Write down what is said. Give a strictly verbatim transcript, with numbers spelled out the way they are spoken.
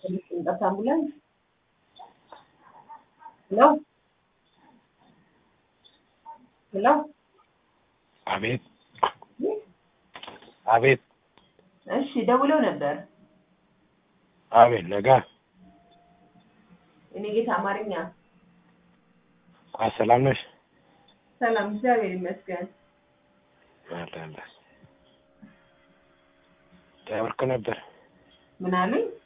እንጠፋ አምቡላንስ ሄሎ ሄሎ አቤት አቤት እሺ ደውለው ነበር አቤት ነጋ እኔ ጌታ አማርኛ ሰላም ነሽ ሰላም እግዚአብሔር ይመስገን አለ አለ ተወርክ ነበር ምን አሉኝ